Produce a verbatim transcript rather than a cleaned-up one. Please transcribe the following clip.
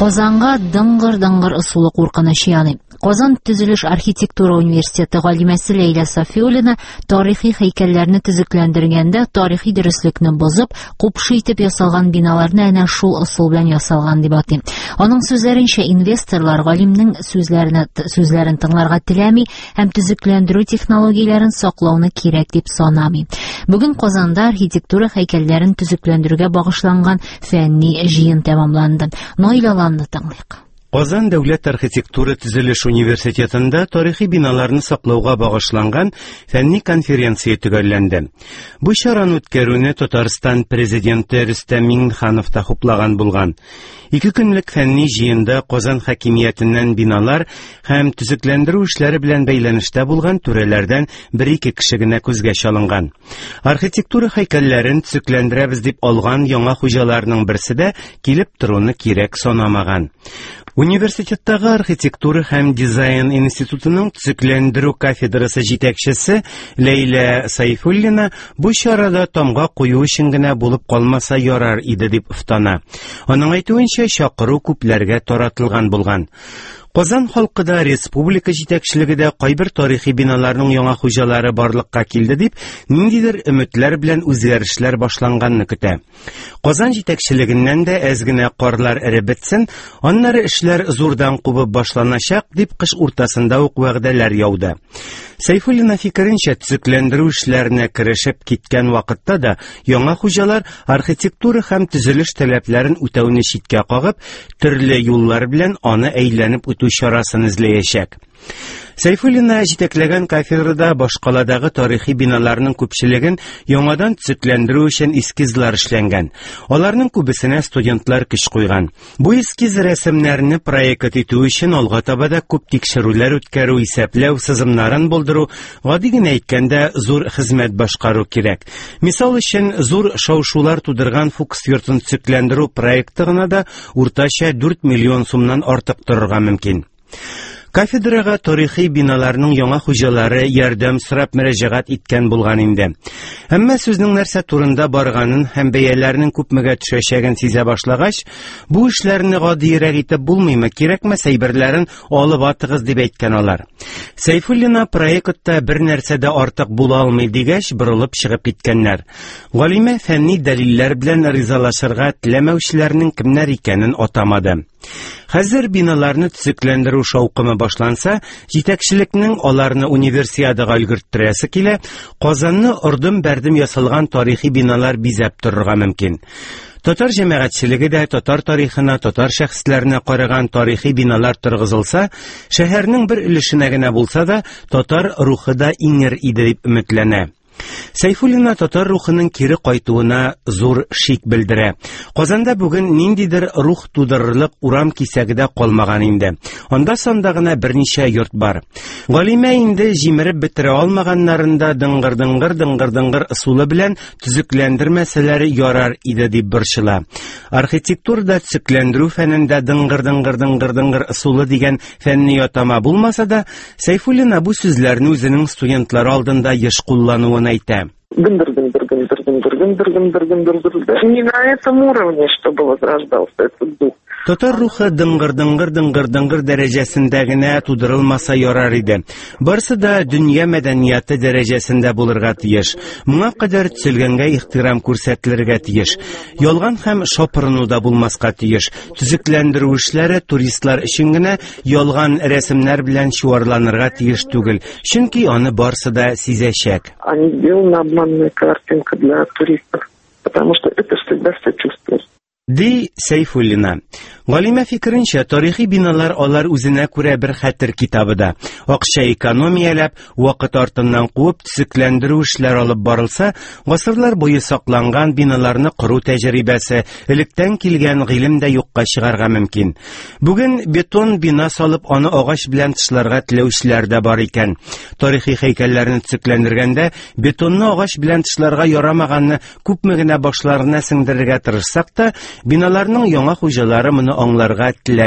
Казанга дыңгыр-дыңгыр ысулы куркыныч яный. Казан төзелеш архитектура университеты галимәсе Ләйлә Сафиуллина тарихи һәйкәлләрне төзекләндергәндә тарихи дөреслекне бозып, купшы итеп ясалган биналарны әнә шул ысул белән ясалган дип атый. Аның сүзләренчә, инвесторлар галимнең сүзләрен сүзләрен тыңларга теләми һәм төзекләндерү технологияләрен саклауны кирәк дип санамый. Бүген Казанда архитектура һәйкәлләрен төзекләндерүгә багышланган фәнни җыен тәмамланды. Наилаланды тыңлыйк. Казан дәүләт архитектура төзелеш университетында тарихи биналарны саклауга багышланган фәнни конференция төгәлләнде. Бу чараны үткәрүне Татарстан президенты Рөстәм Миңнеханов та хуплаган булган. Ике көнлек фәнни җыенда Казан хакимиятеннән биналар һәм төзекләндерү эшләре белән бәйләнештә булган түрәләрдән бер-ике кеше генә күзгә чалынган. Архитектура һәйкәлләрен төзекләндерәбез дип алган яңа хуҗаларның берсе дә килеп торуны кирәк санамаган. Университеттагы архитектура һәм дизайн институтының төзекләндерү кафедрасы җитәкчесе Ләйлә Сайфуллина бу чарада тамга кую өчен генә булып калмаса ярар иде дип уфтана. Аның әйтүенчә, чакыру күпләргә таратылган булган. Казан халкыда республика җитәкчелеге дә кайбер тарихи биналарның яңа хуҗалары барлыкка килде дип, ниндидер өметләр белән үзгәрешләр башланганны көтә. Казан җитәкчелегеннән дә әз генә карлар эреп бетсен, аннары эшләр зурдан кубып башланачак дип кыш уртасында ук вәгъдәләр яуды. Сайфуллина фикеренчә, төзекләндерү эшләренә керешеп киткән вакытта да яңа хуҗалар архитектура һәм төзелеш таләпләрен үтәүне читкә кагып, төрле юллар белән аны әйләнеп үтү чарасын эзләячәк. Сайфуллина җитәкләгән кафедрада башкаладагы тарихи биналарның күпчелеген яңадан төзекләндерү өчен эскизлар эшләнгән. Аларның күбесенә студентлар көч куйган. Бу эскиз рәсемнәрне проект итү өчен алга таба да күп тикшерүләр үткәрү, исәпләү, сызымнарын булдыру, гади генә әйткәндә зур хезмәт башкару кирәк. Мисал өчен, зур шау-шулар тудырган Фукс йортын төзекләндерү проекты гына да уртача дүрт миллион сумнан артык торырга мөмкин. Кафедрага тарихи биналарның яңа хуҗалары ярдәм сорап мөрәҗәгать иткән булган инде. Әмма сүзнең нәрсә турында барганын һәм бәяләрнең күпмегә төшәчәген сизә башлагач, бу эшләрне гадиерәк итеп булмыймы, кирәкме әйберләрен алып атыгыз дип әйткән алар. Сайфуллина проектта бер нәрсә дә артык була алмый дигәч, борылып чыгып киткәннәр. Галимә фәнни дәлилләр белән ризалашырга теләмәүчеләрнең кемнәр икәнен атамады. Хәзер биналарны төзекләндерү шаукымы башланса, җитәкчелекнең аларны универсиадага өлгертерәсе килә, Казанны ордым-бәрдем ясалган тарихи биналар бизәп торырга мөмкин. Татар җәмәгатьчелеге дә татар тарихына, татар шәхесләренә караган тарихи биналар торгызылса, шәһәрнең бер өлешенә генә булса да, татар рухы да иңер иде дип өметләнә. Сайфуллина татар рухының кире кайтуына зур шик белдерә. Казанда бүген ниндидер рух тудырырлык урам кисәгедә калмаган инде. Анда санда гына берничә йорт бар. Галимә инде җимереп бетерә алмаганнарында дыңгыр-дыңгыр-дыңгыр-дыңгыр ысулы белән төзекләндермәсәләре ярар иде дип борчыла. Архитектурада төзекләндерү фәнендә дыңгыр-дыңгыр-дыңгыр-дыңгыр ысулы дигән фәнни атама булмаса да, Сайфуллина бу сүзләрне үзенең студентлар алдында еш куллануын әйтә. Не на этом уровне, чтобы возрождался этот дух. Татар рухы дыңгыр-дыңгыр-дыңгыр-дыңгыр дәрәҗәсендә генә тудырылмаса ярар иде. Барысы да дөнья мәдәнияты дәрәҗәсендә булырга тиеш. Моңа кадәр төзелгәнгә ихтирам күрсәтелергә тиеш. Ялган һәм шапырыну да булмаска тиеш. Төзекләндерү эшләре туристлар өчен генә ялган рәсемнәр белән чуарланырга тиеш түгел. Чөнки аны барысы да сизәчәк. Они сделаны обманная картинка для туристов, потому что это всегда сочувствует. Ди Сайфуллина. Галимә фикеренчә, тарихи биналар алар үзенә күрә бер хәтер китабы да. Акча экономияләп, вакыт артыннан куып төзекләндерү эшләр алып барылса, гасырлар буе сакланган биналарны кору тәҗрибәсе, электән килгән гыйлем дә юкка чыгарга мөмкин. Бүген бетон бина салып, аны агач белән тышларга теләүчеләр дә бар икән. Тарихи һәйкәлләрне төзекләндергәндә бетонны агач белән тышларга ярамаганны күпме генә башларына сеңдерергә тырышсак та, биналарның яңа хуҗалары моны аңларга теләмәй.